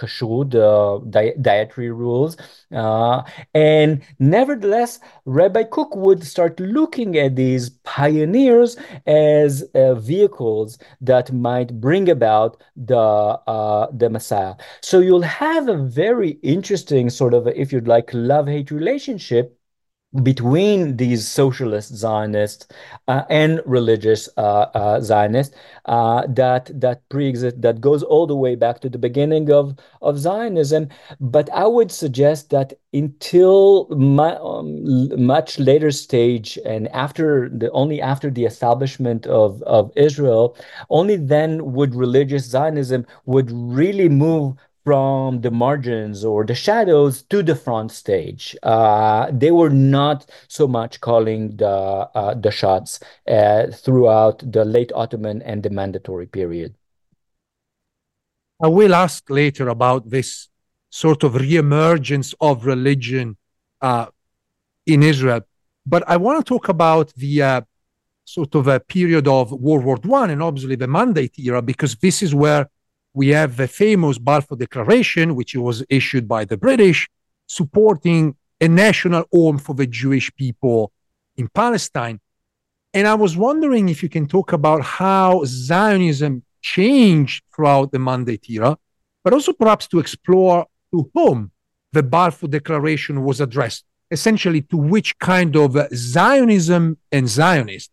kashrut, the di- dietary rules. Uh, and nevertheless, Rabbi Kook would start looking at these pioneers as uh, vehicles that might bring about the uh, the Messiah. So you'll have a very interesting sort of, if you'd like, love-hate relationship between these socialist Zionists uh, and religious uh, uh, Zionists uh, that that pre-exist that goes all the way back to the beginning of of Zionism. But I would suggest that until mu um, much later stage and after the only after the establishment of of Israel, only then would religious Zionism would really move from the margins or the shadows to the front stage. Uh, they were not so much calling the uh, the shots uh, throughout the late Ottoman and the mandatory period. I will ask later about this sort of reemergence of religion uh, in Israel, but I want to talk about the uh, sort of a period of World War One and obviously the Mandate era, because this is where we have the famous Balfour Declaration, which was issued by the British, supporting a national home for the Jewish people in Palestine. And I was wondering if you can talk about how Zionism changed throughout the Mandate era, but also perhaps to explore to whom the Balfour Declaration was addressed, essentially to which kind of Zionism and Zionist.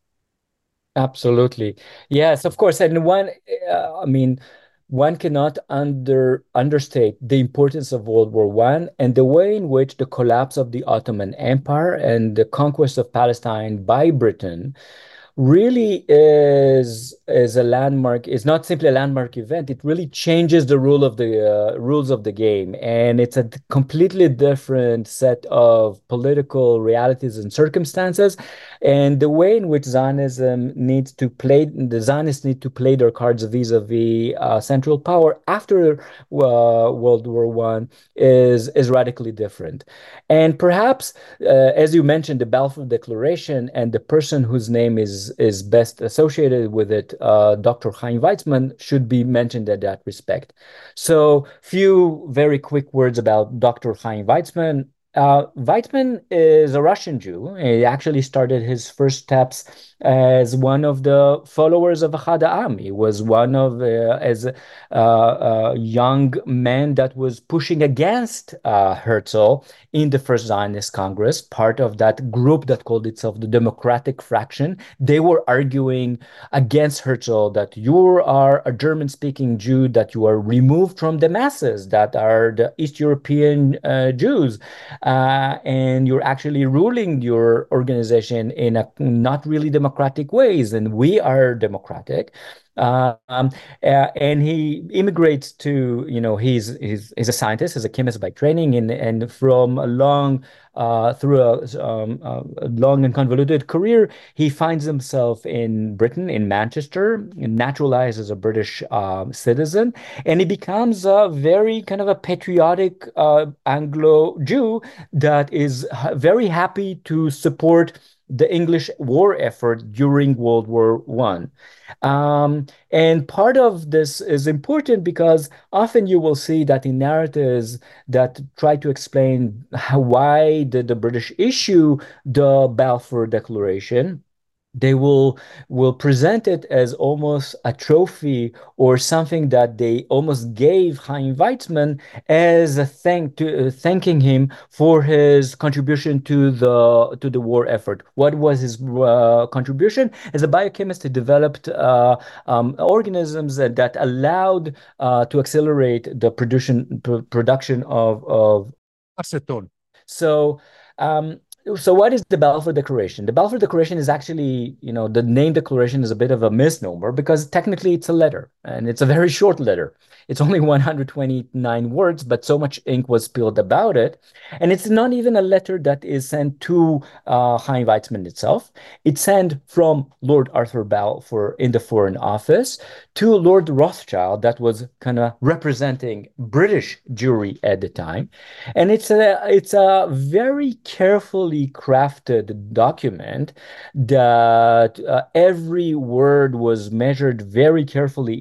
Absolutely. Yes, of course. And one, uh, I mean, one cannot under understate the importance of World War One and the way in which the collapse of the Ottoman Empire and the conquest of Palestine by Britain really is is a landmark. It's not simply a landmark event. It really changes the rule of the uh, rules of the game, and it's a completely different set of political realities and circumstances. And the way in which Zionism needs to play, the Zionists need to play their cards vis-a-vis uh, Central Power after uh, World War One is is radically different. And perhaps, uh, as you mentioned, the Balfour Declaration and the person whose name is is best associated with it, uh, Doctor Chaim Weizmann, should be mentioned at that respect. So, few very quick words about Doctor Chaim Weizmann. Uh, Weizmann is a Russian Jew. He actually started his first steps as one of the followers of Ahad Ha'am. He was one of, uh, as a, uh, a young man that was pushing against uh, Herzl in the First Zionist Congress, part of that group that called itself the Democratic Fraction. They were arguing against Herzl that you are a German-speaking Jew, that you are removed from the masses, that are the East European uh, Jews. Uh, and you're actually ruling your organization in a not really democratic ways, and we are democratic. Uh, um, uh, and he immigrates to, you know, he's he's he's a scientist, he's a chemist by training, and and from a long uh, through a, um, a long and convoluted career, he finds himself in Britain, in Manchester, naturalized as a British uh, citizen, and he becomes a very kind of a patriotic uh, Anglo Jew that is very happy to support the English war effort during World War One. Um, and part of this is important because often you will see that in narratives that try to explain how, why did the British issue the Balfour Declaration, they will will present it as almost a trophy or something that they almost gave Chaim Weizmann as a thank to uh, thanking him for his contribution to the to the war effort. What was his uh, contribution? As a biochemist, he developed uh, um, organisms that, that allowed uh, to accelerate the production pr production of of acetone. So. Um, So what is the Balfour Declaration? The Balfour Declaration is actually, you know, the name declaration is a bit of a misnomer because technically it's a letter and it's a very short letter. It's only one hundred twenty-nine words, but so much ink was spilled about it. And it's not even a letter that is sent to uh, Chaim Weizmann itself. It's sent from Lord Arthur Balfour in the Foreign Office to Lord Rothschild, that was kind of representing British Jewry at the time. And it's a, it's a very carefully crafted document that uh, every word was measured very carefully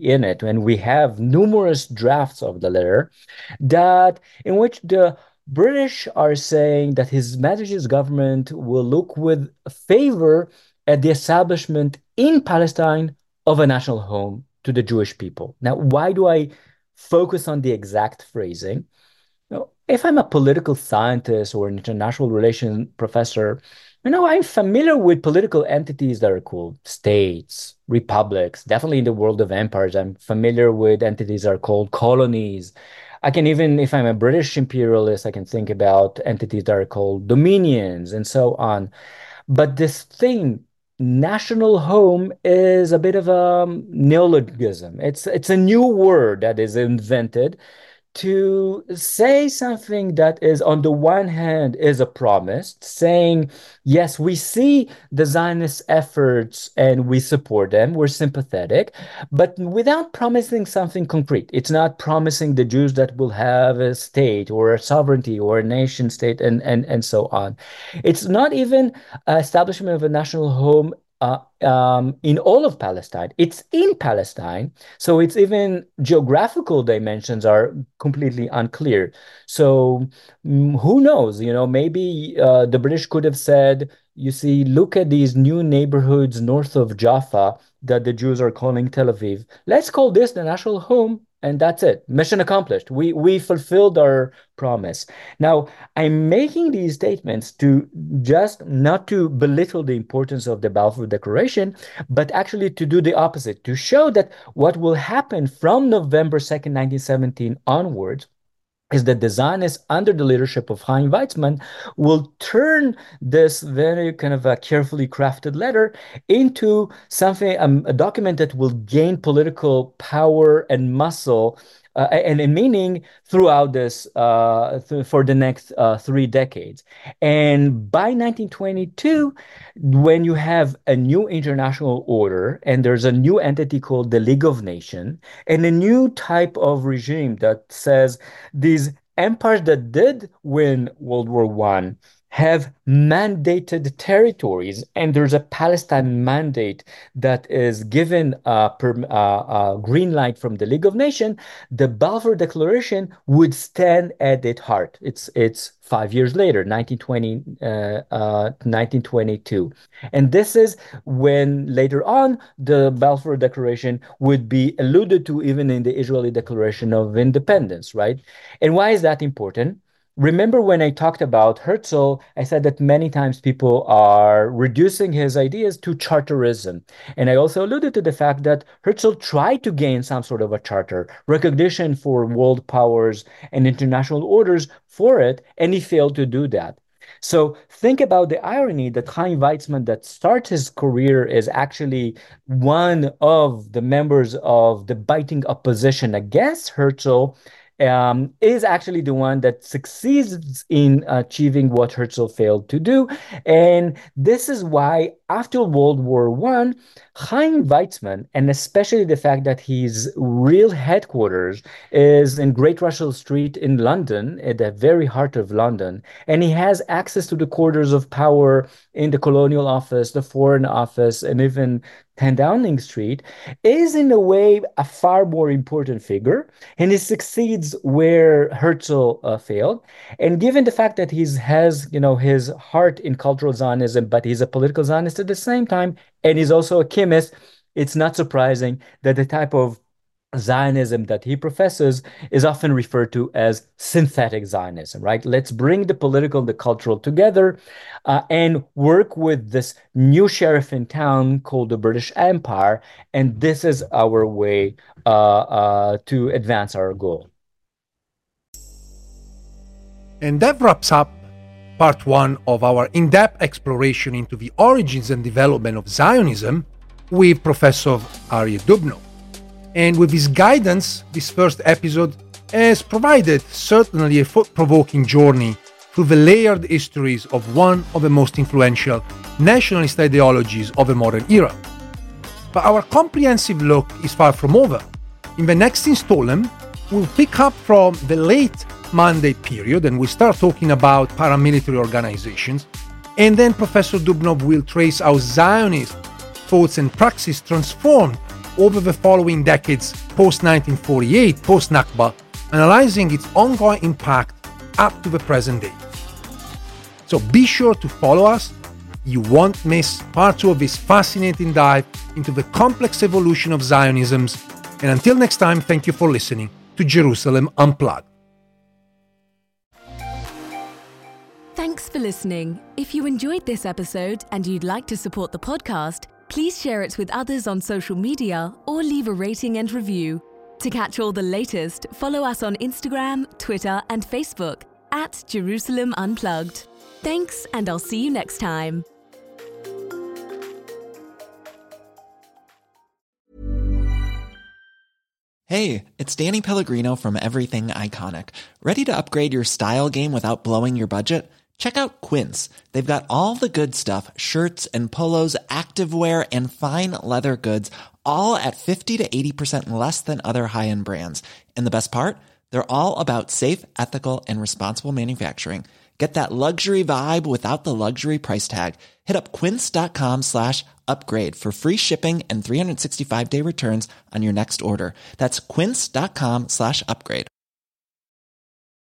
in it, and we have numerous drafts of the letter, that in which the British are saying that His Majesty's government will look with favor at the establishment in Palestine of a national home to the Jewish people. Now, why do I focus on the exact phrasing? Now, if I'm a political scientist or an international relations professor, you know, I'm familiar with political entities that are called states, republics. Definitely in the world of empires, I'm familiar with entities that are called colonies. I can even, if I'm a British imperialist, I can think about entities that are called dominions and so on. But this thing, national home, is a bit of a neologism. It's, it's a new word that is invented to say something that is, on the one hand, is a promise, saying, yes, we see the Zionist efforts and we support them, we're sympathetic, but without promising something concrete. It's not promising the Jews that will have a state or a sovereignty or a nation state and, and, and so on. It's not even establishment of a national home Uh, um, in all of Palestine. It's in Palestine, so it's even geographical dimensions are completely unclear. So mm, who knows? You know, maybe uh, the British could have said, you see, look at these new neighborhoods north of Jaffa that the Jews are calling Tel Aviv. Let's call this the national home, and that's it. Mission accomplished. We we fulfilled our promise. Now, I'm making these statements to just not to belittle the importance of the Balfour Declaration, but actually to do the opposite, to show that what will happen from November second, nineteen seventeen onwards is that the Zionists, under the leadership of Chaim Weizmann, will turn this very kind of a carefully crafted letter into something, um, a document that will gain political power and muscle uh, and, and meaning throughout this, uh, th- for the next uh, three decades. And by nineteen twenty-two, when you have a new international order and there's a new entity called the League of Nations and a new type of regime that says these empires that did win World War One have mandated territories, and there's a Palestine mandate that is given a per, uh, a green light from the League of Nations, the Balfour Declaration would stand at its heart. It's it's five years later, nineteen twenty, uh, uh, nineteen twenty-two. And this is when later on the Balfour Declaration would be alluded to even in the Israeli Declaration of Independence, right? And why is that important? Remember when I talked about Herzl, I said that many times people are reducing his ideas to charterism. And I also alluded to the fact that Herzl tried to gain some sort of a charter, recognition for world powers and international orders for it, and he failed to do that. So think about the irony that Chaim Weizmann, that starts his career, is actually one of the members of the biting opposition against Herzl, Um, is actually the one that succeeds in achieving what Herzl failed to do. And this is why after World War One, Chaim Weizmann, and especially the fact that his real headquarters is in Great Russell Street in London, at the very heart of London, and he has access to the quarters of power in the Colonial Office, the Foreign Office, and even ten Downing Street, is in a way a far more important figure, and he succeeds where Herzl uh, failed. And given the fact that he has, you know, his heart in cultural Zionism, but he's a political Zionist at the same time, and he's also a chemist, it's not surprising that the type of Zionism that he professes is often referred to as synthetic Zionism, right? Let's bring the political and the cultural together uh, and work with this new sheriff in town called the British Empire. And this is our way uh, uh, to advance our goal. And that wraps up part one of our in-depth exploration into the origins and development of Zionism with Professor Aryeh Dubnow. And with his guidance, this first episode has provided certainly a thought-provoking journey through the layered histories of one of the most influential nationalist ideologies of the modern era. But our comprehensive look is far from over. In the next installment, we'll pick up from the late Mandate period and we'll start talking about paramilitary organizations, and then Professor Dubnow will trace how Zionist thoughts and praxis transformed over the following decades post nineteen forty-eight, post Nakba, analyzing its ongoing impact up to the present day. So be sure to follow us. You won't miss part two of this fascinating dive into the complex evolution of Zionisms. And until next time, thank you for listening to Jerusalem Unplugged. Thanks for listening. If you enjoyed this episode and you'd like to support the podcast, please share it with others on social media or leave a rating and review. To catch all the latest, follow us on Instagram, Twitter, and Facebook at Jerusalem Unplugged. Thanks, and I'll see you next time. Hey, it's Danny Pellegrino from Everything Iconic. Ready to upgrade your style game without blowing your budget? Check out Quince. They've got all the good stuff, shirts and polos, activewear, and fine leather goods, all at fifty to eighty percent less than other high-end brands. And the best part? They're all about safe, ethical, and responsible manufacturing. Get that luxury vibe without the luxury price tag. Hit up quince.com slash upgrade for free shipping and three sixty-five day returns on your next order. That's quince.com slash upgrade.